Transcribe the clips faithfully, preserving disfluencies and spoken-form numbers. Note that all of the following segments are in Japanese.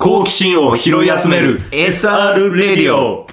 好奇心を拾い集める エスアール レディオ。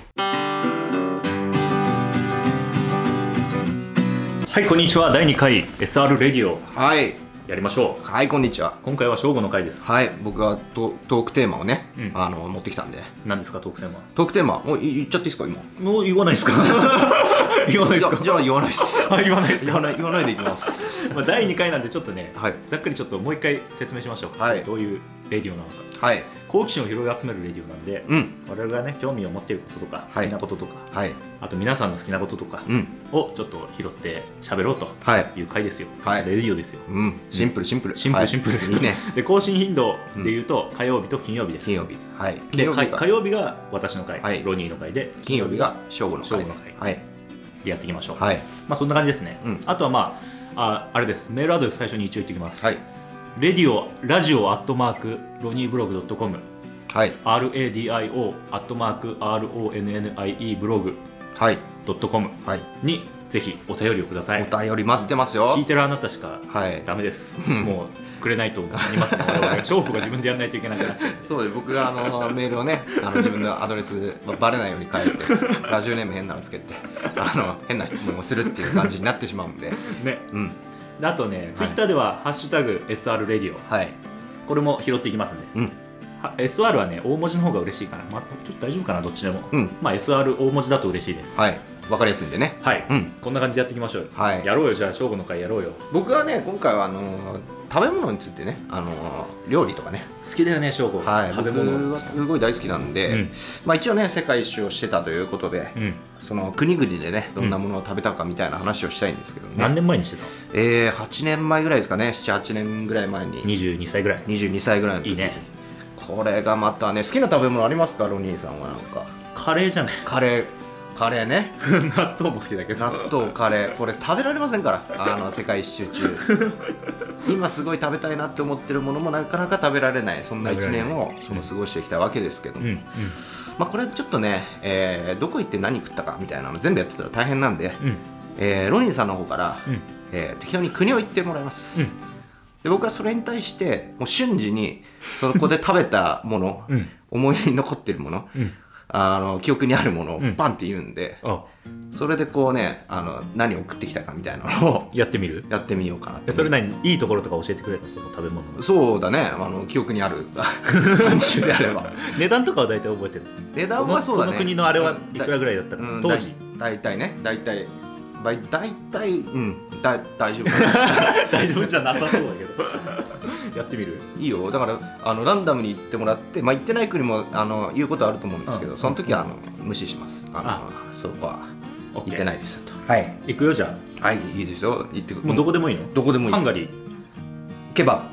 はい、こんにちは。だいにかい エスアール レディオ、 はい、 やりましょう。 はい、こんにちは。 今回は正午の回です。 はい、僕はトトークテーマをね、 うん、 あの持ってきたんで。 何ですかトークテーマ？ トークテーマもう言っちゃっていいですか今？ もう言わないですか？言わないですか？ じゃあ言わないです。 あ、言わないですか？ 言わない言わないでいきます。 まあだいにかいなんでちょっとね、 はい、 ざっくりちょっともう一回説明しましょう。 はい、 どういうレディオなのか。 はい。 好奇心を拾い集めるレディオなんで、うん、我々がね興味を持っていることとか好きなこととか、はい、あと皆さんの好きなこととかをちょっと拾って喋ろうという回ですよ。はい、レディオですよ。 うん、シンプルシンプルシンプルシンプル、はい、いいね。で更新頻度でいうと火曜日と金曜日です。 金曜日。はい。 で火曜日が私の回、はい、ロニーの回で、 金曜日が正午の回。 はい。でやっていきましょう。 はい。 まあそんな感じですね。うん、あとはまあ あ, あれです。メールアドレス最初に一応言っておきます。はい。レディオラジオアットマークロニーブログドットコム。はい、アールエーディーアイオー アットマーク アールオーエヌエヌアイイー ブログドットコムにぜひお便りをください。 お便り待ってますよ。 聞いてるあなたしかダメです、はい、もうくれないと思いますので、勝負が自分でやらないといけなくなっちゃう。 そうです。僕があのメールをね、あの自分のアドレスバレないように変えてラジオネーム変なのつけてあの変な質問をするっていう感じになってしまうんでね、うん、であとね、はい、ツイッターではハッシュタグ エスアール レディオ、はい、これも拾っていきますんで、うん、エスアール はね大文字の方が嬉しいかな、まあ、ちょっと大丈夫かなどっちでも、うん、まあ エスアール 大文字だと嬉しいです。はい、 分かりやすいんでね。はい、うん、こんな感じでやっていきましょう。はい、やろうよ。じゃあ正午の回やろうよ。 僕はね今回はあのー、食べ物についてね、あのー、料理とかね好きだよね正午。はい、食べ物僕はすごい大好きなんで、うん、まあ一応ね世界一周をしてたということで、うん、その国々でねどんなものを食べたかみたいな話をしたいんですけどね。 何年前にしてた？ えー、はちねんまえぐらいですかね。ななはちねんぐらい前に。 にじゅうにさいぐらい。 にじゅうにさいぐらいの時。いいね。これがまたね、好きな食べ物ありますかロニーさんは？なんかカレーじゃない？ カレーカレーね。 納豆も好きだけど納豆カレーこれ食べられませんからあの世界一周中今すごい食べたいなって思ってるものもなかなか食べられない、そんないちねんをその過ごしてきたわけですけども、うんうん、まあこれちょっとね、えー、どこ行って何食ったかみたいなの全部やってたら大変なんで、うん、えー、ロニーさんの方から、うんえー、適当に国を言ってもらいます、うん、で僕はそれに対してもう瞬時にそこで食べたもの、うん、思い出に残ってるもの、うん、あの記憶にあるものをパンって言うんで、うん、それでこうねあの何を送ってきたかみたいなのをやってみるやってみようかなって。 それ何いいところとか教えてくれたその食べ物の？ そうだね、あの記憶にある感じであれば値段とかは大体覚えてる？ 値段はそうだね。 その国のあれはいくらぐらいだったかな、うん、当時大体ね大体大体うんだ大丈夫大丈夫じゃなさそうだけどやってみる？ いいよ。だからあのランダムに言ってもらって、まあ、言ってない国もあの言うことあると思うんですけど、うん、その時はあの無視します。あのあそこは言ってないですと。 はい行くよ。じゃあはいいいですよ。行ってく。 もうどこでもいいの？ どこでもいい。 ハンガリーケバ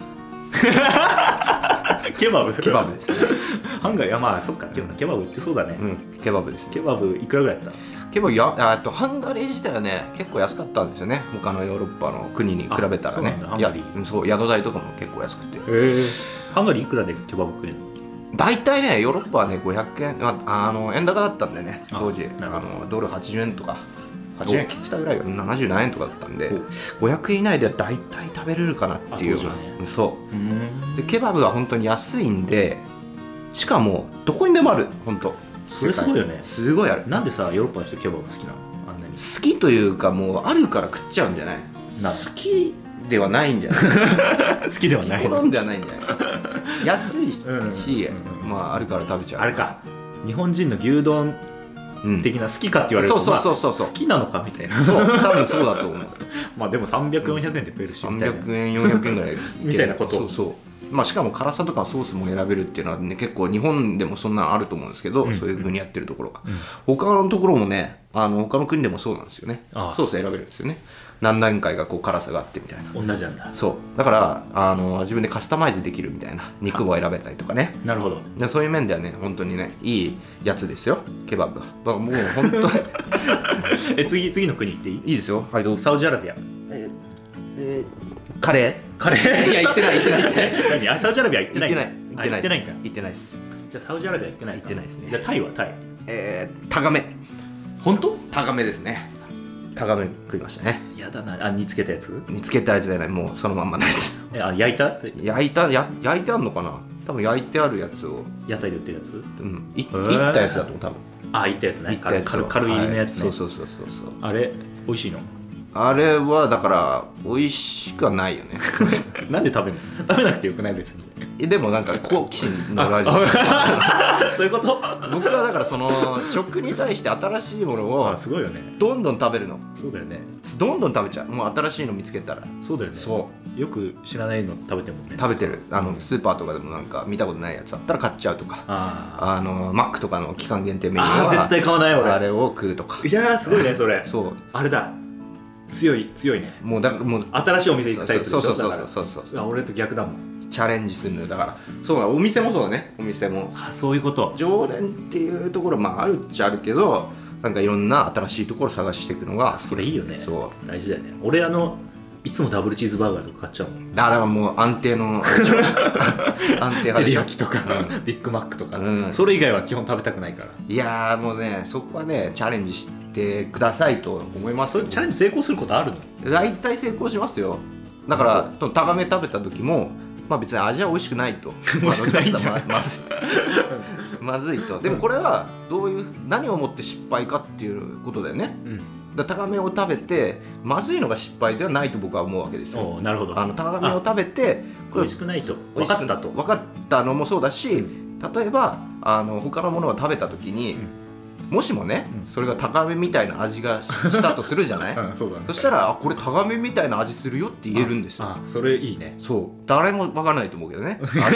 ブケバブケバブですね。 ハンガリーはまあそっかケバブ売ってそうだね。うんケバブです、ね、 ケバブいくらぐらいだった？ ケバブやあとハンガリー自体はね結構安かったんですよね。他のヨーロッパの国に比べたらね。 ハンガリーそう宿代とかも結構安くて。へえ。ハンガリーいくらでケバブ食えるの？ 大体ねヨーロッパはねごひゃくえん、あ、あの円高だったんでね当時あのドルはちじゅうえんとかはちじゅうえん切ってたぐらいがななじゅうななえんとかだったんでごひゃくえん以内では大体食べれるかなっていう。ね、そううんでケバブは本当に安いんで、しかもどこにでもある本当。 それすごいよね。 すごいある。 なんでさヨーロッパの人ケバブ好きなの？あんなに好きというかもうあるから食っちゃうんじゃない？ な好きではないんじゃない好きではない。 好き好んではないんじゃない安いし、うんうん、まああるから食べちゃう。 あれか日本人の牛丼的な好きかって言われると、 うん、そうそうそうそう、 まあ、好きなのかみたいな。 そう多分そうだと思うまあでもさんびゃく、よんひゃくえんで食えるしみたいな、 さんびゃくえんよんひゃくえんぐらいみたいなこと。 そうそう。まあ、しかも辛さとかソースも選べるっていうのは、ね、結構日本でもそんなのあると思うんですけど、うん、そういう国やってるところが、うん、他のところもねあの他の国でもそうなんですよね。ああソース選べるんですよね。何段階がこう辛さがあってみたいな。 同じなんだ。 そうだからあの自分でカスタマイズできるみたいな。肉を選べたりとかね。 なるほど。 でそういう面ではね本当にねいいやつですよケバブは。だからもう本当にえ次次の国行っていい？いいですよ。はいどうぞ。 サウジアラビア。 ええカレーカレーいや行ってない行ってない行ってない何あサウジアラビア行ってない？ 行ってない行ってない行ってないんか。 行ってないです。 じゃあサウジアラビア行ってない？ 行ってないですね。 じゃあタイはタイえータガメ。 本当？ タガメですね。タガメ食いましたね。 やだなあ煮つけたやつ？ 煮つけたやつじゃないもうそのまんまのやつ。 えあ焼いた？ 焼いたや焼いてあんのかな。 多分焼いてあるやつを屋台で売ってるやつ、 うん、いいったやつだと思う多分。 あ、いったやつね、 軽軽いのやつね、 はい、そうそうそうそうそう。 あれ美味しいの？ あれはだから美味しくはないよねなんで食べるの？食べなくてよくない別に。 でもなんか好奇心のラジオそういうこと？ 僕はだからその食に対して新しいものをすごいよね、 どんどん食べるの。 そうだよね、 どんどん食べちゃう。もう新しいの見つけたら。 そうだよね。そうよく知らないの食べてもね。 食べてる。あのスーパーとかでもなんか見たことないやつあったら買っちゃうとか、ああのマックとかの期間限定メニューは絶対買わない俺。 あれを食うとか。 いやーすごいねそれ。 そう、 あれだ、強い強いね。 もうだからもう新しいお店行くタイプでしょ。 そうそうそうそうそうそう。 俺と逆だもん。 チャレンジするのだから。そうだ、お店もそうだね。お店もあ、そういうこと。 常連っていうところまああるっちゃあるけど、なんかいろんな新しいところ探していくのがそれいいよね。 そう大事だよね。俺あのいつもダブルチーズバーガーとか買っちゃうもん。 だからもう安定の安定派でしょ。照り焼きとか、うん、ビッグマックとか、うん、それ以外は基本食べたくないから。 いやーもうね、そこはねチャレンジしてくださいと思いますよ。 それチャレンジ成功することあるの？ 大体成功しますよ。だからタガメ食べた時もまあ別に味は美味しくないと美味しくないじゃんまずまずいと。でもこれはどういう何をもって失敗かっていうことだよね、うん、だタガメを食べてまずいのが失敗ではないと僕は思うわけですよ。 なるほど。 あのタガメを食べて美味しくないと分かったと分かったのもそうだし、例えばあの他のものを食べた時に、うん、もしもね、うん、それがタガメみたいな味がしたとするじゃない、うん、そうだね、そしたらあこれタガメみたいな味するよって言えるんですよ。 ああ、それいいね。 そう、誰も分からないと思うけどね味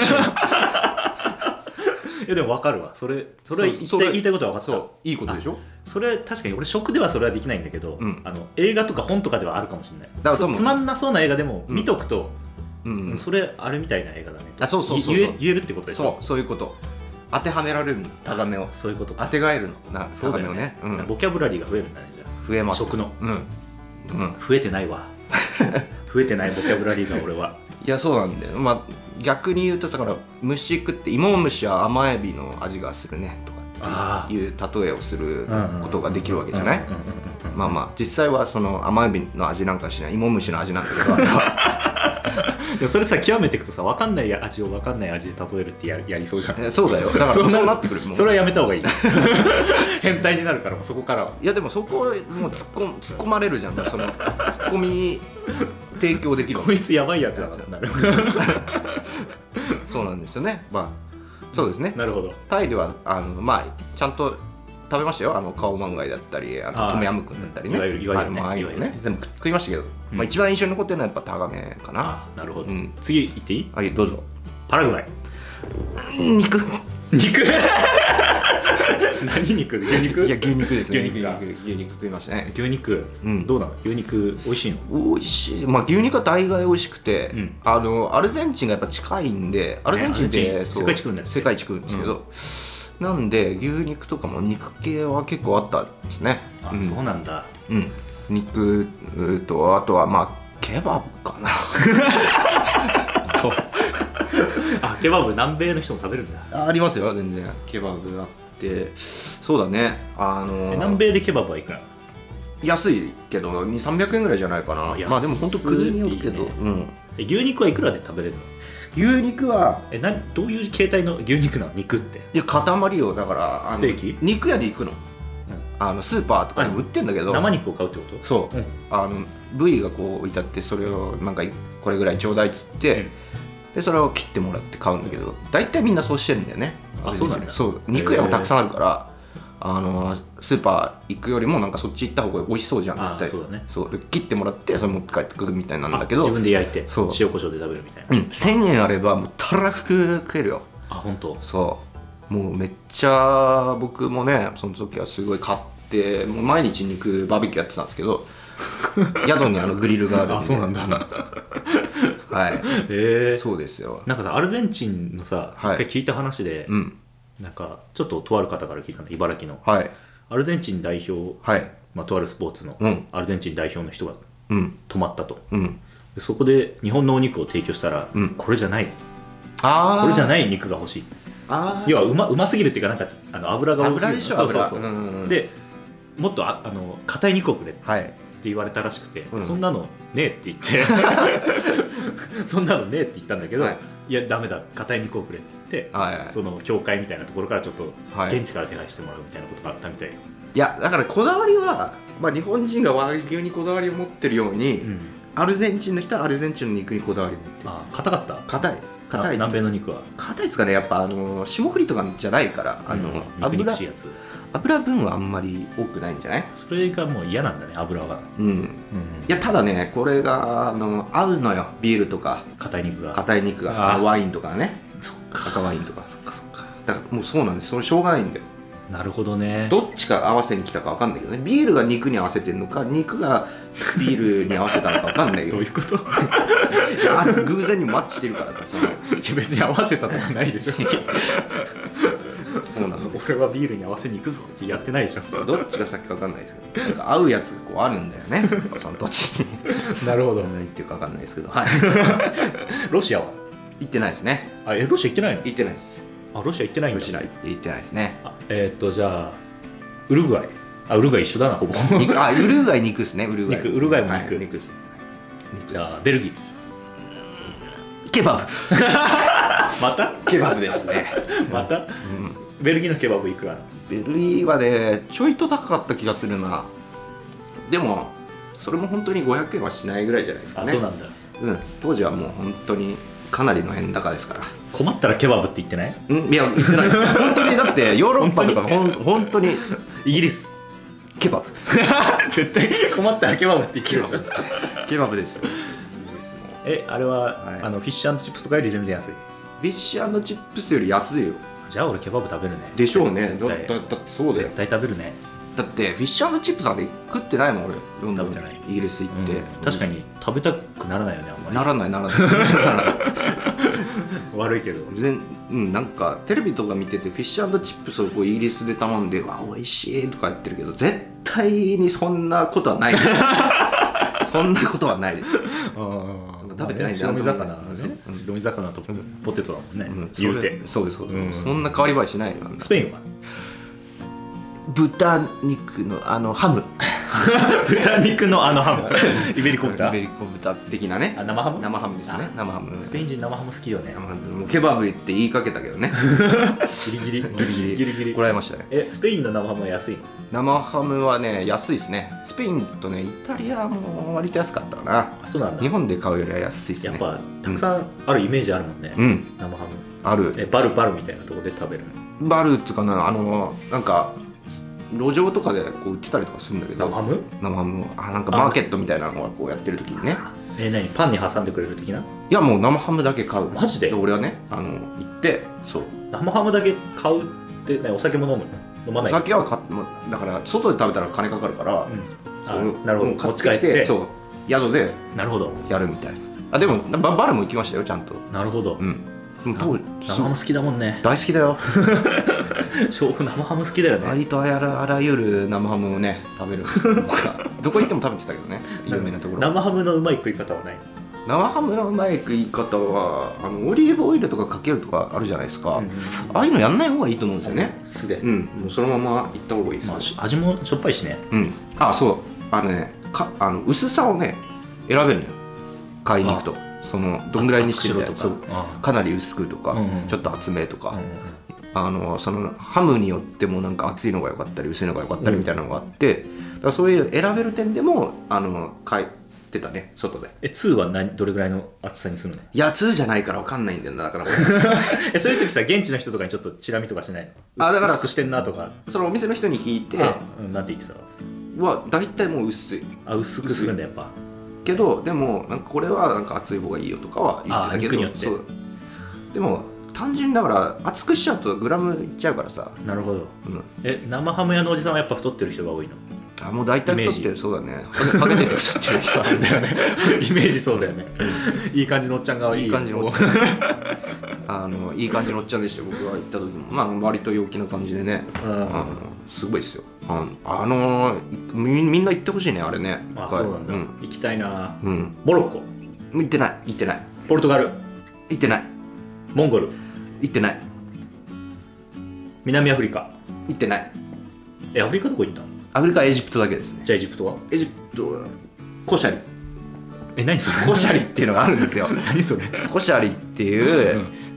いやでも分かるわ。それそれは言いたい、言いたいことは分かった。そういいことでしょ。 それ確かに俺食ではそれはできないんだけど、うん、あの映画とか本とかではあるかもしれない。だからつまんなそうな映画でも見とくと、うんうん、それあれみたいな映画だね。 あ、そうそうそうそう、 言え、言えるってことでしょ。 そうそういうこと。当てはめられるの、タガメを。 そういうことか。 当てがえるのな、 タガメをね、うん、ボキャブラリーが増えるんだね。じゃあ増えます。 食の、 うんうん、 増えてないわ増えてないボキャブラリーが俺は。 いやそうなんだよ。まあ逆に言うとだから虫食って芋虫は甘エビの味がするねとかっていう例えをすることができるわけじゃない。まあまあ実際はその甘エビの味なんかしない芋虫の味なんだけどでもそれさ極めていくとさ、分かんない味を分かんない味で例えるってや り, やりそうじゃん。 そうだよ。だからそうなってくる。もうそれはやめた方がいい変態になるからそこからは。 いやでもそこをもう突っ込突っ込まれるじゃん。そのツッコミ提供できる。 こいつやばいやつだなるそうなんですよね。まあそうですね。 なるほど。 タイではあのまあちゃんと食べましたよ。あのカオマンガイだったり、あのトムヤムクンだったりね。 いわゆるいわゆるね、 ああいうのね全部食いましたけど、うん、まあ一番印象に残ってるのはやっぱタガメかな。 あなるほど、うん、次行っていい？ はいどうぞ。 パラグアイ。肉肉何肉？牛肉？ いや牛肉ですね。 牛肉が牛肉食いましたね。 牛肉、うん、どうなの？牛肉美味しいの？ 美味しい。まあ牛肉は大概美味しくて、うん、あのアルゼンチンがやっぱ近いんで、アルゼンチンって、ね、 世界一食うんだよね。 世界一食うんですけど、うん、なんで牛肉とかも肉系は結構あったんですね。 あ、うん、そうなんだ。 うん。肉とあとはまあケバブかな。 そう。あ、ケバブ南米の人も食べるんだ。 ありますよ全然。ケバブあって、そうだね。あのー、 南米でケバブはいくら？ 安いけどにせんさんびゃくえんぐらいじゃないかな。まあでも本当国によるけど、ね、うん、 牛肉はいくらで食べれるの？ 牛肉はえなどういう形態の牛肉なの？肉っていや塊をだからあのステーキ肉屋で行くの、うん、あのスーパーとかでも売ってんだけど生肉を買うってこと？ そう、うん、あの部位がこう置いてあってそれをなんかこれぐらいちょうだいっつって、うん、でそれを切ってもらって買うんだけど大体みんなそうしてるんだよね。 あ、そうなんだ。 そう肉屋もたくさんあるからあのスーパー行くよりもなんかそっち行った方が美味しそうじゃん絶対。 そうだね。 そう切ってもらってそれ持って帰ってくるみたいなんだけど自分で焼いてそう塩コショウで食べるみたいな、 うん、せんえんあればもうたらふく食えるよ。 あ、本当。 そうもうめっちゃ僕もねその時はすごい買ってもう毎日肉バーベキューやってたんですけど宿にあのグリルがあるんで。 あ、そうなんだはい、 へえ、 そうですよ。 なんかさアルゼンチンのさ、はい、一回聞いた話で、うん、なんかちょっととある方から聞いたんだ。茨城の、はい、アルゼンチン代表、はい、まあ、とあるスポーツの、うん、アルゼンチン代表の人が泊まったと、うん、でそこで日本のお肉を提供したら、うん、これじゃないあこれじゃない肉が欲しい。あ要はうま、うますぎるっていうかなんかあの油が多すぎる。そうそうそう、うんうん、でもっとああの硬い肉をくれって、はい、言われたらしくて、うん、そんなのねえって言ってそんなのねえって言ったんだけど、はい、いやダメだ硬い肉をくれってて、 はいはい、 その教会みたいなところからちょっと現地から手配してもらうみたいなことがあったみたい。 いやだからこだわりは、まあ、日本人が和牛にこだわりを持ってるように、うん、アルゼンチンの人はアルゼンチンの肉にこだわりを持ってる。 あ硬かった？ 硬い硬い。 南米の肉は硬いですかね。やっぱあの霜降りとかじゃないからあの、うん、 肉肉しいやつ、 油分はあんまり多くないんじゃない？ それがもう嫌なんだね、油が。 うん、うん、いやただねこれがあの合うのよ、ビールとか硬い肉が硬い肉がワインとかね。 そっか、 赤ワインとか。 そっかそっか。 だからもうそうなんです。それしょうがないんだよ。 なるほどね。 どっちか合わせに来たか分かんないけどね。ビールが肉に合わせてるのか肉がビールに合わせたのか分かんないけどどういうこと？ いや偶然にマッチしてるからさ、その別に合わせたとかないでしょそうなの。 俺はビールに合わせに行くぞってやってないでしょ。 どっちが先か分かんないですけど、なんか合うやつがこうあるんだよねその土地になるほど。 何言っていうか分かんないですけど、はいロシアは行ってないですね。 あ、えロシア行ってないの？ 行ってないです。 あ、ロシア行ってないんだ。 ロシア行ってないですね。 あ、えー、っとじゃあウルグアイ。あ、ウルグアイ一緒だなほぼ肉。あ、ウルグアイ肉ですね。ウルグアイ肉、ウルグアイも肉、 はい、肉です。 じゃあベルギーケバブまたケバブですねまた、うん、ベルギーのケバブいくら？ ベルギーはねちょいと高かった気がするな。でもそれも本当にごひゃくえんはしないぐらいじゃないですかね。 あ、そうなんだ。 うん、当時はもう本当にかなりの円高ですから。 困ったらケバブって言ってない？ うん、いや言ってない本当に。だってヨーロッパとかほん本当にイギリスケバブ絶対困ったらケバブって言ってるでしょケバブですよ。 え、あれは、はい、あのフィッシュ&チップスとかより全然安い？ フィッシュ&チップスより安いよ。 じゃあ俺ケバブ食べるね。 でしょうね。だ, だ, だってそうだよ。 絶対食べるね。 だってフィッシュ&チップスなんて食ってないもん俺。 ロンドンじゃない。 イギリス行って、うん、 確かに食べたくならないよね、あんまり。 ならないならない悪いけど全、うん、なんかテレビとか見ててフィッシュ&チップスをこうイギリスで頼んでわ美味しいとか言ってるけど絶対にそんなことはないそんなことはないです。あ食べてないんじゃない白身魚ね。白身魚とポテトだもんね、うん、言うて。 そうですそうです、うん、そんな変わり映えしないよ。 スペインは豚肉のあのハム豚肉のあのハムイベリコ豚イベリコ豚的なね。 あ、生ハム生ハムですね。生ハム。 スペイン人生ハム好きよね。 ケバブって言いかけたけどねギリギリギリギリギリギリこらえましたね。 え、スペインの生ハムは安いの？ 生ハムはね安いですね。スペインとねイタリアも割と安かったかな。 あ、そうなんだ。 日本で買うよりは安いですね。 やっぱたくさんあるイメージあるもんね、うん、生ハムある。 え、バルバルみたいなところで食べるの？ バルっていうかな、あのなんか路上とかでこう売ってたりとかするんだけど。 生ハム？ 生ハム。あ、なんかマーケットみたいなのがこうやってる時にね。 え、何パンに挟んでくれる的な？いやもう生ハムだけ買う。 マジで？ 俺はねあの行ってそう生ハムだけ買うって、ね、お酒も飲むの？飲まない？ お酒は買ってだから外で食べたら金かかるから、うん、 あ、なるほど。 買ってきてそう宿でなるほどやるみたいな。あ、でもバ, バルも行きましたよちゃんと。 なるほど。うん。 生ハム好きだもんね。 大好きだよ生ハム好きだよね。 割とあらあらゆる生ハムをね食べるんですよどこ行っても食べてたけどね、有名なところ。 生ハムのうまい食い方はない？ 生ハムのうまい食い方はあのオリーブオイルとかかけるとかあるじゃないですか、うんうん、ああいうのやんない方がいいと思うんですよね。 素で、 うん、もうそのままいった方がいいですよ、 まあ、味もしょっぱいしね。 うん。あ、そうあのねかあの薄さをね選べるのよ、買いに行くと。そのどんぐらいにしてるとかかなり薄くとか、うんうん、ちょっと厚めとか、うんうん、あのそのハムによってもなんか厚いのが良かったり薄いのが良かったりみたいなのがあって、うん、だからそういう選べる点でもあの買ってたね外で。 え、ツーは何どれぐらいの厚さにするの？ いやツーじゃないから分かんないんだよなだからえ、そういう時さ現地の人とかにちょっとチラ見とかしないの？あ、だから薄くしてんなとか。 そのお店の人に聞いて、 うん、なんて言ってたのは大体もう薄い。 あ、薄くするんだやっぱ。 けどでもなんかこれはなんか厚い方がいいよとかは言ってたけど、 肉によって。 そうでも単純にだから厚くしちゃうとグラムいっちゃうからさ。 なるほど、うん、え、生ハム屋のおじさんはやっぱ太ってる人が多いの？ あ、もう大体太ってる。そうだね、ハゲてて太ってる人なんだよねイメージそうだよねいい感じのおっちゃんがいいいい感じのおっちゃんあのいい感じのおっちゃんでしたよ僕が行った時も。まあ割と陽気な感じでね、うん、あのすごいですよ。あ, あのみ, みんな行ってほしいねあれね。 あ、そうなんだ、うん、行きたいな、うん、モロッコ行ってない行ってない。 ポルトガル行ってない。 モンゴル行ってない。 南アフリカ行ってない。 え、アフリカどこ行ったの？ アフリカはエジプトだけですね。 じゃあエジプトは？ エジプトはコシャリ。 え、何それ？ コシャリっていうのがあるんですよ何それ？ コシャリっていう、うん、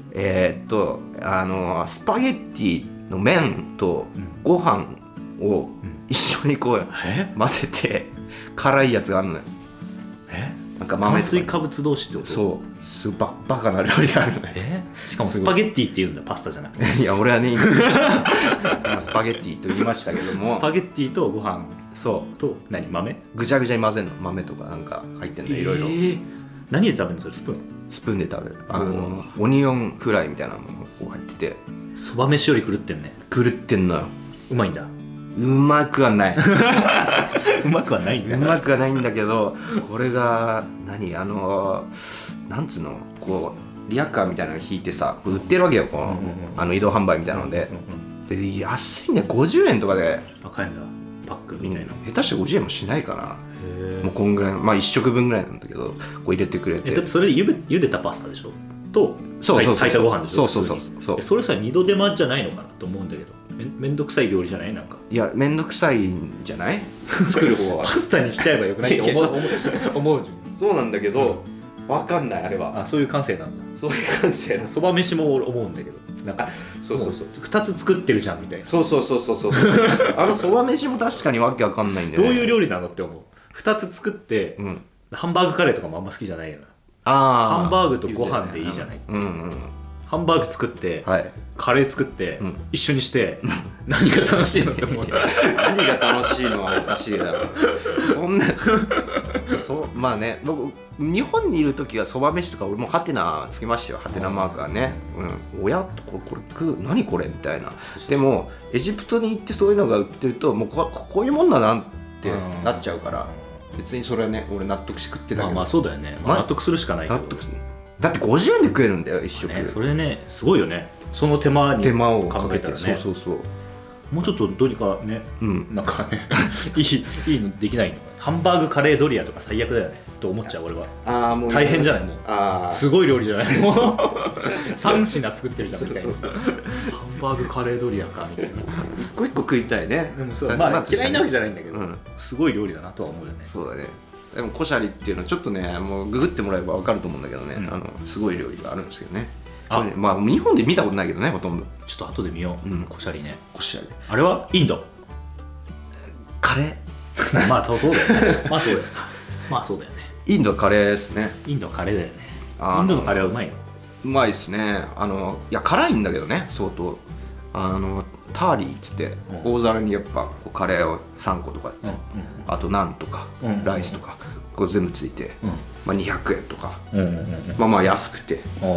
えー、っとあのスパゲッティの麺とご飯を一緒にこう混ぜて辛いやつがあるのよ。 えなんか豆炭水化物同士ってこと？ そうすババカな料理があるのよ。 えしかもスパゲッティって言うんだ、パスタじゃなくて。 いや俺はね今スパゲッティと言いましたけども、 スパゲッティとご飯そうと何豆ぐちゃぐちゃに混ぜるの。豆とかなんか入ってんのいろいろ。 何で食べるのそれ？スプーン？ スプーンで食べる。あのオニオンフライみたいなのが入ってて、 そば飯より狂ってんね。 狂ってんのよ。 うまいんだ。 うまくはないうまくはないんだ。 うまくはないんだけど、これが何あのなんつうのこうリヤカーみたいなの引いてさ売ってるわけよ、この、あの移動販売みたいなので、で安いね、ごじゅうえんとかで高いんだ、パックみたいな、 うん、下手してごじゅうえんもしないかな。もうこんぐらい、まあいっ食分ぐらいなんだけどこう入れてくれて。 えだってそれでゆで茹でたパスタでしょとそうそうそう炊いたご飯でしょ。 そうそうそうそう。 それさ二度手間じゃないのかなと思うんだけど、め, めんどくさい料理じゃない？なんかいやめんどくさいんじゃない作る方はパスタにしちゃえばよくないって思う思うそうなんだけど、うん、分かんないあれは。 あそういう感性なんだ。 そういう感性なそば飯も思うんだけど、なんかそうそうそうふたつ作ってるじゃんみたいな。 そうそうそうそうそうあのそば飯も確かにわけわかんないんだよね。 どういう料理なのって思う。ふたつ作って、うん、ハンバーグカレーとかもあんま好きじゃないよな。あハンバーグとご飯でいいじゃない、うんうん、ハンバーグ作って、はい、カレー作って、うん、一緒にして何が楽しいのって思う何が楽しいのはおかしいだろそんなそまあね、僕日本にいる時はそば飯とか俺もハテナつけましたよ。ハテナマークはね、うん、親とこれこれ食う何これみたいな。でもエジプトに行ってそういうのが売ってるともう こ, こういうもんだなってなっちゃうから、別にそれはね俺納得して食ってたけど、まあまあそうだよね、まあ、納得するしかないけど、納得する。 だってごじゅうえんで食えるんだよ一食、 ね、それねすごいよね。その手間に手間をかけたらね。 そうそうそう。 もうちょっとどうにかね、うん、なんかねいいいいのできないのか。ハンバーグカレードリアとか最悪だよねと思っちゃう俺は。あもう大変じゃないもう。あすごい料理じゃないもうさん品作ってるじゃんみたいな。ハンバーグカレードリアかみたいな。 一個一個食いたいね。 でもそう、まあ、嫌いなわけじゃないんだけど、うん、すごい料理だなとは思うよね。 そうだね。でもコシャリっていうのはちょっとねもうググってもらえば分かると思うんだけどね、うん、あのすごい料理があるんですよね。あね、まあ日本で見たことないけどねほとんど。 ちょっと後で見よう、うん、コシャリね。 コシャリあれはインドカレーまあそうだよねまあそうだよねまあそうだよね。 インドはカレーですね。 インドはカレーだよね。インドのカレーはうまいの？ うまいですね。あのいや辛いんだけどね相当。あのターリーっつって、うん、大皿にやっぱこうカレーをさんことか、うんうん、あとナンとか、うん、ライスとかこう全部ついて、うんまあ、にひゃくえんとか、うんうんうん、まあまあ安くて、うん、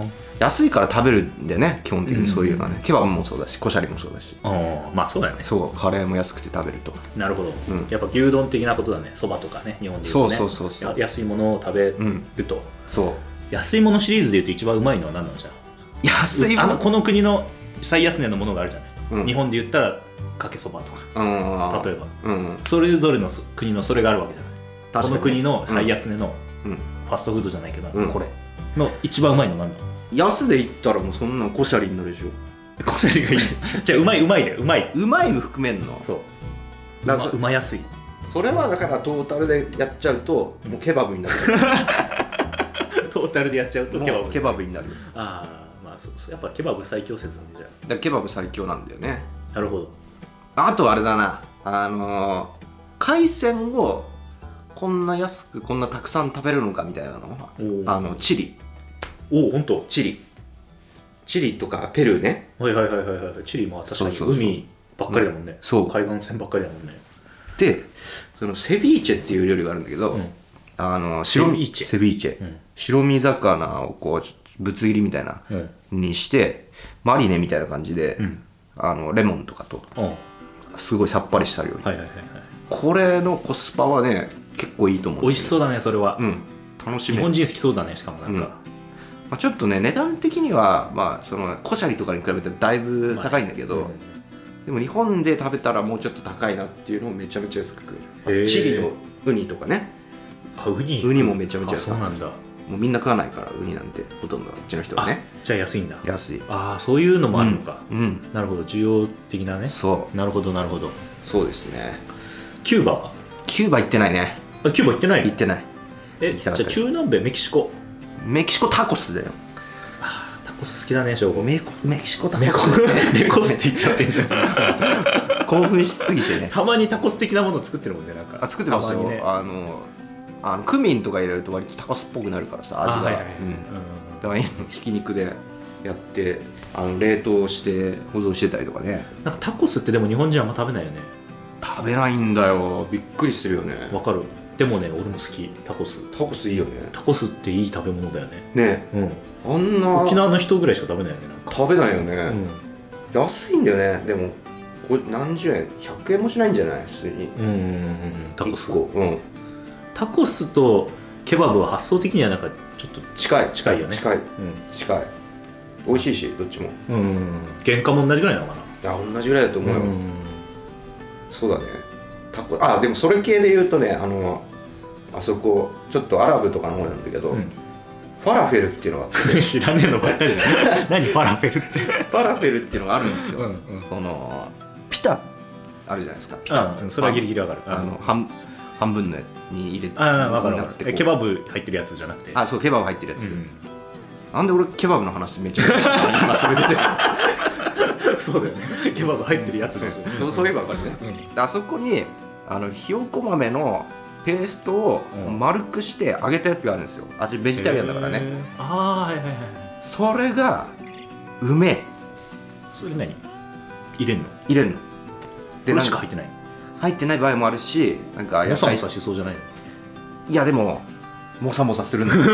安いから食べるんでね基本的にそういうのはね、うん、ケバブもそうだしコシャリもそうだし、 まあそうだよね。 そうカレーも安くて食べると。 なるほど、うん、やっぱ牛丼的なことだね。そばとかね日本でいうとね、そうそうそうそう安いものを食べると、うん、そう安いものシリーズでいうと一番うまいのは何なのじゃあ。安いものあのこの国の最安値のものがあるじゃない、うん、日本で言ったらかけそばとか、うん、例えば、うん、それぞれの国のそれがあるわけじゃない。この国の最安値のファストフードじゃないけど、うん、これの一番うまいの何だ。 安で言ったらもうそんなコシャリになるでしょ。 コシャリがいいじゃあうまいうまいだよ。うまいうまいを含めんの。 そうだからうまやすい。 それはだからトータルでやっちゃうともうケバブになるトータルでやっちゃうとケバブケバブになる。 ああまあそうそうやっぱケバブ最強説なんで。じゃあだからケバブ最強なんだよね。 なるほど。 あとあれだなあのー、海鮮をこんな安くこんなたくさん食べるのかみたいなの。あのチリ。 おお本当。 チリチリとかペルーね。 はいはいはいはいはい。チリも確かに海ばっかりだもんね。そう海岸線ばっかりだもんね。 でそのセビーチェっていう料理があるんだけど、うん、あの白セビーチェセビーチェ、うん、白身魚をこうぶつ切りみたいな、うん、にしてマリネみたいな感じで、うん、あのレモンとかと、うん、すごいさっぱりした料理、はいはいはいはい、これのコスパはね結構いいと思う。 美味しそうだねそれは、うん、 楽しみ。 日本人好きそうだね。しかもなんか、うんまあ、ちょっとね値段的には、まあ、そのコシャリとかに比べてだいぶ高いんだけど、まあうん、でも日本で食べたらもうちょっと高いなっていうのをめちゃめちゃ安く食える。チリのウニとかね。 あウニウニもめちゃめちゃ安く。 そうなんだ。 もうみんな食わないからウニなんてほとんどうちの人はね。 じゃあ安いんだ。 安い。 ああそういうのもあるのか、うんうん、なるほど需要的なね。そうなるほどなるほど。 そうですね。 キューバはキューバ行ってないね。 あキューバ行ってないの。 行ってない。 えじゃあ中南米メキシコ。 メキシコタコスだよ。 コス好きだね、翔吾。 メメキシコタコメコスメコスって言っちゃってんじゃん興奮しすぎてね。 たまにタコス的なものを作ってるもんね、なんか。 あ作ってますよ、 ね、 あのあのクミンとか入れると割とタコスっぽくなるからさ、味が、はいはいはい、うん、だからひき肉でやってあの冷凍して保存してたりとかね。 なんかタコスってでも日本人あんま食べないよね。 食べないんだよ、びっくりするよね。 わかる。でもね、俺も好き、タコス。 タコスいいよね。 タコスっていい食べ物だよね。 ねえ、うん、あんな沖縄の人ぐらいしか食べないよね。なんか食べないよね、うん、安いんだよね。でもこれ何十円、ひゃくえんもしないんじゃない普通に。うんうんうん、 タコス、 うん、 タコスとケバブは発想的にはなんかちょっと近い近いよね。 近い、うん、近い。美味しいしどっちも。 うん、原価も同じぐらいなのかな。 いや同じぐらいだと思うよ、うん、そうだね。タコ、あでもそれ系で言うとね、あのあそこちょっとアラブとかの方なんだけど、うん、ファラフェルっていうのがあって知らねえのばっかりだよ何ファラフェルってファラフェルっていうのがあるんですよ、うんうん、そのピタあるじゃないですか。ピタ、 うん、それはギリギリわかる。 あの半半分のに入れて、 あ分かる分かる。ケバブ入ってるやつじゃなくて。 あそうケバブ入ってるやつ、うん、なんで俺ケバブの話めっちゃ今それ出てそうだよね、ケバブ入ってるやつ。 そうそうそう、そういえば分かるね、うん、あそこにあのひよこ豆のペーストを丸くして揚げたやつがあるんですよ。あっちベジタリアンだからね。 ああはいはいはい。 それがうめえ。 それ何入れんの？ 入れるの。 それしか入ってない？ 入ってない場合もあるし、なんか野菜もさしそうじゃないの？ いやでももさもさするんだ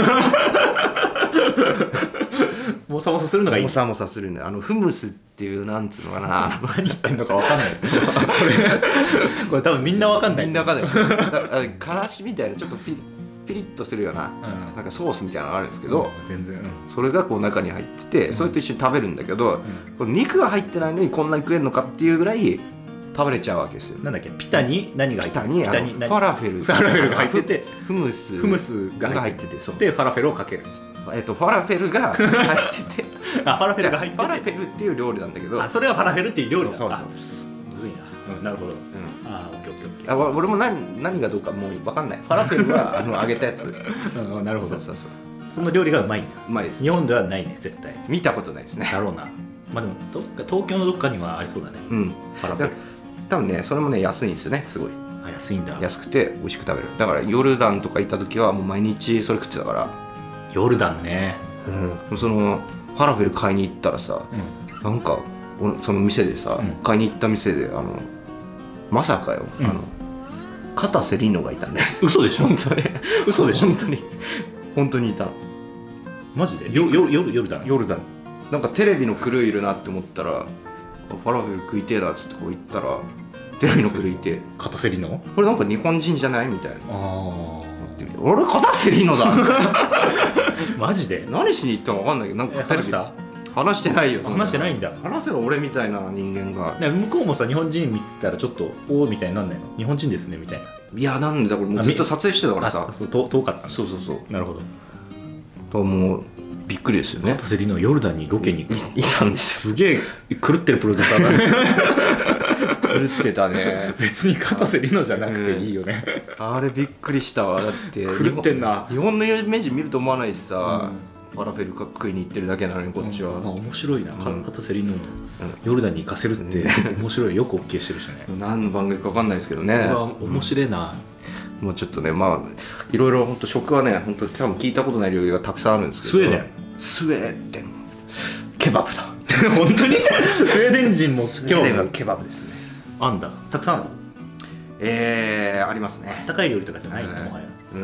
もさもさするのがいい。 もさもさするんだ。あのフムスっていうなんつうのかな何言ってんのか分かんないこれこれ多分みんな分かんない。 みんな分かんないからしみたいなちょっとピリピリッとするような、うん、なんかソースみたいなのがあるんですけど、 うん、全然、うん、 それがこう中に入ってて、うん、それと一緒に食べるんだけど、うん、これ肉が入ってないのにこんなに食えるのかっていうぐらい食べれちゃうわけですよ。 なんだっけ、ピタに何が入ってる？ ピタにファラフェルファラフェルが入ってて、 フムスフムスが入ってて、そうでファラフェルをかける。 えっとファラフェルが入っててあファラフェルが入ってて、 ファラフェルっていう料理なんだけど、 あそれがファラフェルっていう料理なんだ。 そうそうむずいな、うん、なるほど、うん、あオッケーオッケーオッケー。 あ俺も 何, 何がどうかもう分かんない。ファラフェルはあの揚げたやつうん、なるほど。 そうそうそう、 その料理がうまいんだ。 うまいです。 日本ではないね絶対。 見たことないですね。 だろうな。まあでもどっか東京のどっかにはありそうだね。 うん、 ファラフェル多分ね、それもね安いんですよね、すごい。 あ安いんだ。 安くて美味しく食べる。だからヨルダンとか行った時はもう毎日それ食ってたから。 ヨルダンね、 うん、そのファラフェル買いに行ったらさ、うん、なんかその店でさ、うん、買いに行った店であのまさかよ、うん、あの片瀬里乃がいたんです。 嘘でしょ本当に嘘でしょ本当に本当にいた。 マジで？ヨルヨルヨルダンヨルダンなんかテレビのクルーいるなって思ったら、ファラフェル食いてえなっつってこう行ったらテレビのクルーいて、 片瀬里乃これなんか日本人じゃないみたいな。 あ俺片瀬里乃だマジで？ 何しに行ったのか分かんないけど、なんか話した話してないよ。 話してないんだ。 話せろ俺みたいな人間が。 向こうもさ日本人見てたらちょっとおーみたいになんないの？日本人ですねみたいな。 いやなんでだこれもうずっと撮影してたからさ。 そう遠かったんだ。 そうそうそう。 なるほど。 ともうびっくりですよね。 片瀬里乃ヨルダンにロケに行くのいたんですよ。すげえ狂ってるプロデューサーだね狂ってたね。 別に片瀬里乃じゃなくていいよね、 うん、あれびっくりしたわ。だって狂ってんな。 日本の有名人見ると思わないしさ、うん、ファラフェルか食いに行ってるだけなのにこっちは、うん、 まあ、面白いな、うん、片瀬里乃ヨルダンに行かせるって面白い。よく OK してるしね。 何の番組か分かんないですけどね。 面白いな、 うん、もうちょっとね、まあいろいろ本当食はね、本当多分聞いたことない料理がたくさんあるんですけど。 スウェーデンスウェーデンケバブだ本当にスウェーデン人もスウェーデンはケバブですね。 あんだ、たくさんあるの？ えー、ありますね。 高い料理とかじゃないの、もはや。 うん、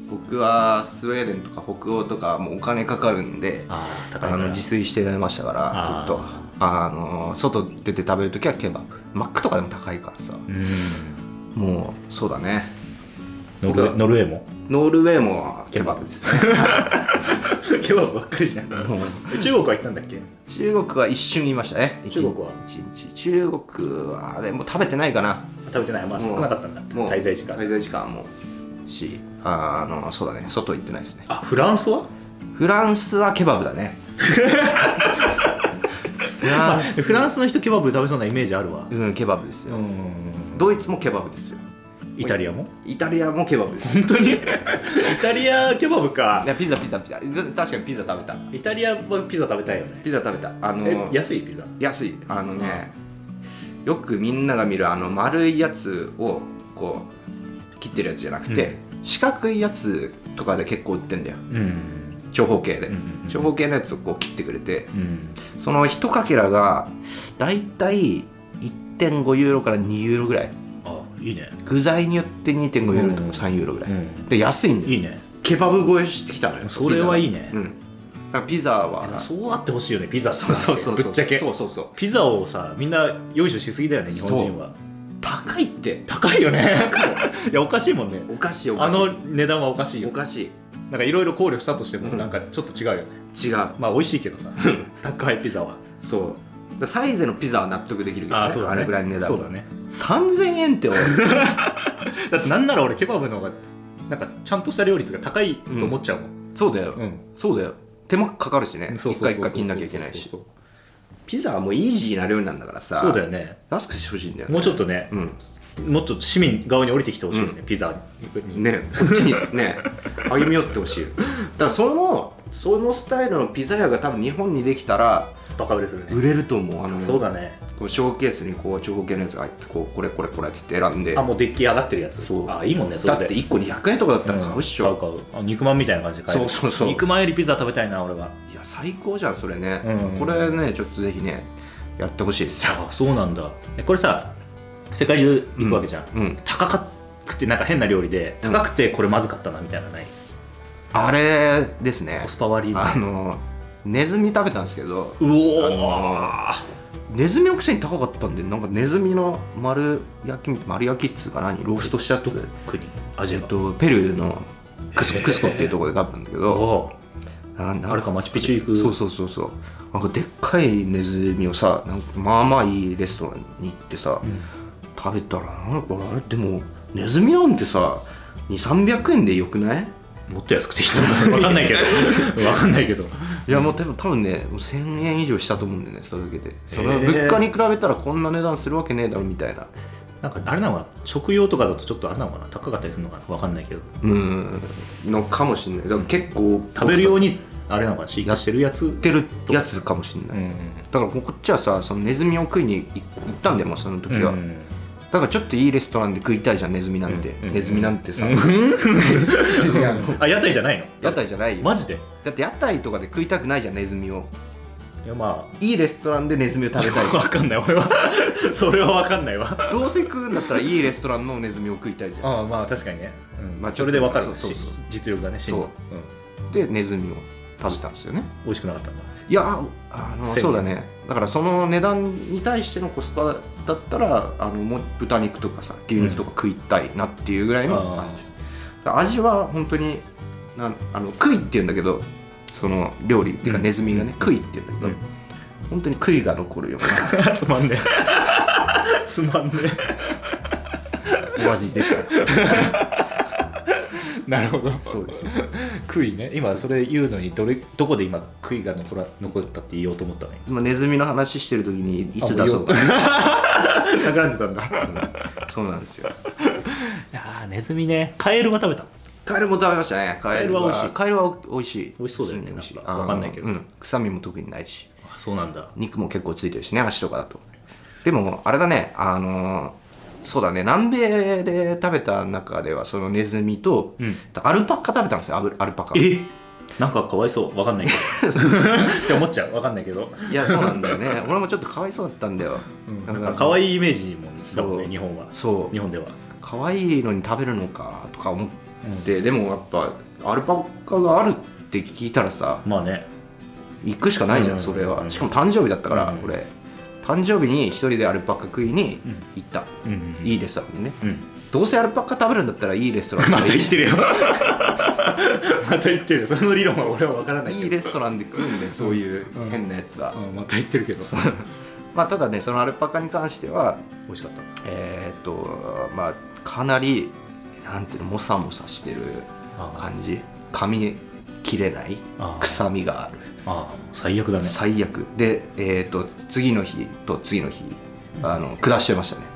僕はスウェーデンとか北欧とかもうお金かかるんで、ああの自炊してましたからずっと。あの外出て食べるときはケバブ。マックとかでも高いからさ、うん、もうそうだね。 ノルウェ、ノルウェーもノルウェーもケバブですねケバブばっかりじゃん中国は行ったんだっけ？ 中国は一瞬いましたね。 中国は一日。中国はでも食べてないかな。 食べてない、まあ少なかったんだ。もう滞在時間滞在時間もし、あのそうだね、外行ってないですね。 あ、フランスは？ フランスはケバブだねフランス、フランスの人ケバブ食べそうなイメージあるわ。 うん、ケバブですよ。ドイツもケバブですよ。 イタリアもイタリアもケバブ本当にイタリアケバブか。 いやピザピザピザ確かにピザ食べた。 イタリアはピザ食べたいよね。 ピザ食べた。あのー、安いピザ。 安い。あのね、うん、よくみんなが見るあの丸いやつをこう切ってるやつじゃなくて、うん、四角いやつとかで結構売ってんだよ、うん、長方形で、うんうん、長方形のやつをこう切ってくれて、うん、その一かけらがだいたい いってんごユーロからにユーロぐらい。 あ、いいね。 具材によって にてんごユーロとかさんユーロぐらい、うん、で安いんだよ。 いいね。 ケバブ超えしてきたのよ。 それはいいね。 うん、だからピザはそうあってほしいよね。ピザってそうそうそうぶっちゃけそうそうそうピザをさみんなよいしょしすぎだよね日本人は。 高いって高いよね。いやおかしいもんね。 おかしいおかしい。 あの値段はおかしいよ。 おかしい。 なんかいろいろ考慮したとしてもなんかちょっと違うよね。 違う。 まあ美味しいけどさ高いピザは。 そうサイゼのピザは納得できるけどね。 ああそうだね。 あれぐらいの値段。 そうだね。 さんぜんえんってだってなんなら俺ケバブの方がなんかちゃんとした料率が高いと思っちゃうもん、 うん、そうだよ、うん、そうだよ。手間かかるしね。一回一回切んなきゃいけないし。ピザはもうイージーな料理なんだからさ。 そうだよね。 安くしてほしいんだよ、ね、 もうちょっとね、うん、もっと市民側に降りてきてほしいよね、うん、ピザにねこっちにね歩み寄ってほしい。だからそのそのスタイルのピザ屋が多分日本にできたらバカ売れするね。 売れると思う。あのそうだね。こうショーケースにこう長方形のやつが入ってこうこれこれこれっつって選んで。 あもうデッキ上がってるやつ。 そうあいいもんねそれで。 だっていっこにひゃくえんとかだったら買うっしょ、 うん、買う買う。あ肉まんみたいな感じで買える。 そうそうそう。 肉まんよりピザ食べたいな俺は。 いや最高じゃんそれね、うんうん、これねちょっとぜひねやってほしいですよ。 あそうなんだ。これさ世界中行くわけじゃん、うんうん、高くてなんか変な料理で高くてこれまずかったなみたいなのない、 うん、あれですね。 コスパ悪い。 あのネズミ食べたんですけど、 うおーネズミのくせに高かったんで、なんかネズミの丸焼き丸焼きっつうか何ローストしたやつ、 国アジア、 えっと、ペルーのクスコ、クスコっていうところで食べたんだけど、 ああれかマチュピチュ行く。 そうそうそうそう。なんかでっかいネズミをさなんかまあまあいいレストランに行ってさ、うん、食べたらなんかあれでもネズミなんてさにせんさんびゃくえんでよくない？ もっと安くていいと思う。分かんないけど分かんないけどいやもう多分多分ねせんえん以上したと思うんだよねそれだけで。その物価に比べたらこんな値段するわけねえだろみたいな。 なんかあれなのかな食用とかだとちょっとあれなのかな高かったりするのかな分かんないけど。 うんのかもしれない。だから結構食べるようにあれなのかな飼育してるやつやってるやつかもしれない、うんうん、だからこっちはさそのネズミを食いに行ったんだよもうその時は、うんうん、だからちょっといいレストランで食いたいじゃんネズミなんて、うんうん、ネズミなんてさ、うん、 あ屋台じゃないの？ 屋台じゃないよマジで？ だって屋台とかで食いたくないじゃんネズミを。 いやまあいいレストランでネズミを食べたいじゃん。分かんない俺はそれは分かんないわ。 どうせ食うんだったらいいレストランのネズミを食いたいじゃん。 ああまあ確かにね、うんまあ、それで分かる。そうそうそう実力がね。 そう、うん、でネズミを食べたんですよね。 美味しくなかったんだ。 いやあのそうだね。だからその値段に対してのコスパだったらあのもう豚肉とかさ牛肉とか食いたいなっていうぐらいの感じ、うん、味は本当になんあの杭っていうんだけどその料理っていうかネズミがね、うん、杭っていうんだけど、うん、本当に杭が残るようなつまんねえつまんねえお味でしたなるほど。 そうですね。 杭ね。今それ言うのにどれどこで今杭が残ら残ったって言おうと思ったのに。 今ネズミの話してる時にいつ出そうか。 なくなってたんだ、 うん。そうなんですよ。 いやネズミね。カエルは食べた。 カエルも食べましたね。 カエルは美味しい。 カエルは美味しい。 美味しそうだよね。 美味しい。 わかんないけど、 うん。臭みも特にないし。 あそうなんだ。 肉も結構ついてるしね足とかだと。でもあれだねあのー。そうだね南米で食べた中ではそのネズミと、うん、アルパカ食べたんですよ。アルパカ。 えなんかかわいそうわかんないけどって思っちゃうわかんないけど。 いやそうなんだよね俺もちょっとかわいそうだったんだよ、 うん、なんかかわいいイメージもだもんね日本は。 そう日本ではかわいいのに食べるのかとか思って、うん、でもやっぱアルパカがあるって聞いたらさまあね行くしかないじゃん、うん、それは。しかも誕生日だったから、うん、俺誕生日に一人でアルパカ食いに行った、うんうんうん、いいレストランにね、うん、どうせアルパカ食べるんだったらいいレストランまた言ってるよまた言ってるよ。その理論は俺は分からないけどいいレストランで食うんでそういう変なやつは、 うんうん、また言ってるけどまあただねそのアルパカに関しては美味しかった。 えー、っとまあかなりなんていうのモサモサしてる感じ。噛み切れない臭みがある。 ああ最悪だね。 最悪で、えー、と次の日と次の日あの下してましたね。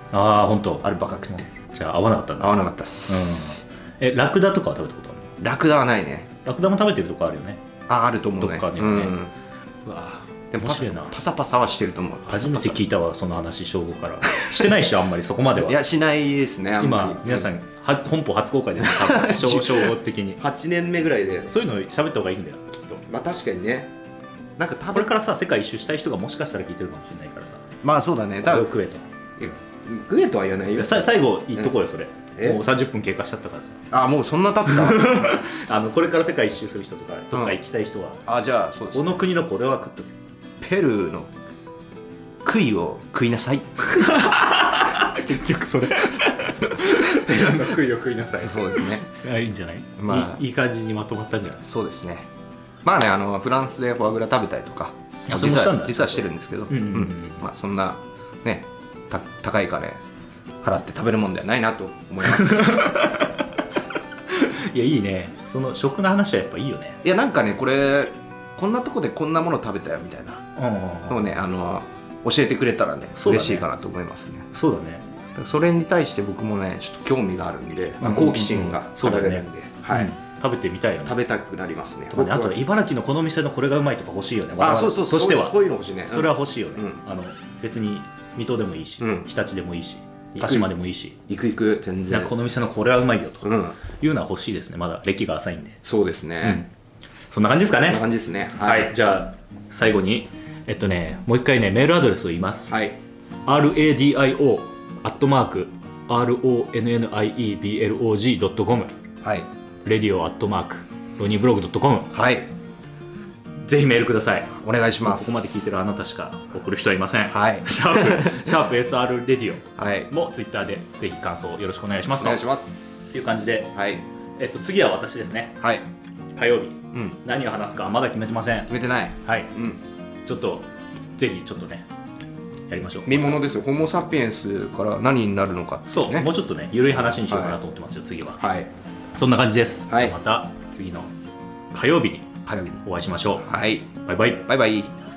ああ本当。 アルパカ食って、 じゃあ合わなかったんだ。 合わなかったっす、 うん、えラクダとかは食べたことあるの？ラクダはないね。 ラクダも食べてるとこあるよね。 ああると思うね、 どっかにはね、うん、 うわでも面白いな。パサパサはしてると思う。 初めて聞いたわその話、正午からしてないっしょあんまりそこまでは。 いやしないですね。 今皆さんは本邦初公開ですよ正午的にはちねんめぐらいでそういうの喋った方がいいんだよきっと。 まあ確かにね。なんか多分これからさ世界一周したい人がもしかしたら聞いてるかもしれないからさ。 まあそうだね。 多分食えと食えとは言わないよ。 さ最後言っとこうよそれ、うん、もうさんじゅっぷん経過しちゃったから。 あもうそんな経ったあのこれから世界一周する人とかどっか行きたい人は、 うん、あじゃあそうです、ね、 この国のこれは食っとく。 ペルーの杭を食いなさい結局それペルーの杭を食いなさい。 そうですね。 いいんじゃない、 まあ、 いいいい感じにまとまったんじゃない。 そうですね。まあねあのフランスでフォアグラ食べたりとか実は実はしてるんですけど、うんうんうん、まあそんなねた高い金払って食べるもんではないなと思いますいやいいね。その食の話はやっぱいいよね。 いやなんかねこれこんなとこでこんなもの食べたよみたいなのをねあの教えてくれたらね嬉しいかなと思いますね。 そうだね。 それに対して僕もねちょっと興味があるんで、まあ、好奇心がそられるんで、はい、 食べてみたいよね。 食べたくなりますね。 とかね、あと茨城のこの店のこれがうまいとか欲しいよね。 あそうそうそう。 としてはそういうの欲しいね。 それは欲しいよね、 うん、 あの別に水戸でもいいし、うん、日立でもいいし鹿島でもいいし、 行く行く全然この店のこれはうまいよというのは欲しいですね。まだ歴が浅いんで。 そうですね、 うん、そんな感じですかね。 そんな感じですね。 はい、はい、じゃあ最後にえっとねもう一回ねメールアドレスを言います。 はい、 ラディオ アットマーク ロニブログ ドットコムはい、 レディオアットマークロニーブログ ドットコムはい、 ぜひメールください。 お願いします。 ここまで聞いてるあなたしか送る人はいません。 はい、 シャープシャープ エスアール レディオ、 はい、 もツイッターでぜひ感想よろしくお願いしますと。 お願いしますっていう感じで、 はい、 えっと次は私ですね。 はい、 火曜日、 うん、 何を話すかまだ決めてません。 決めてない。 はい、 うん、 ちょっとぜひちょっとねやりましょう。 見ものですよ。ホモサピエンスから何になるのか、ね、 そうもうちょっとね緩い話にしようかなと思ってますよ、はい、次は。はい、そんな感じです。 はい、 また次の火曜日に火曜日にお会いしましょう。 はい、 バイバイ。 バイバイ。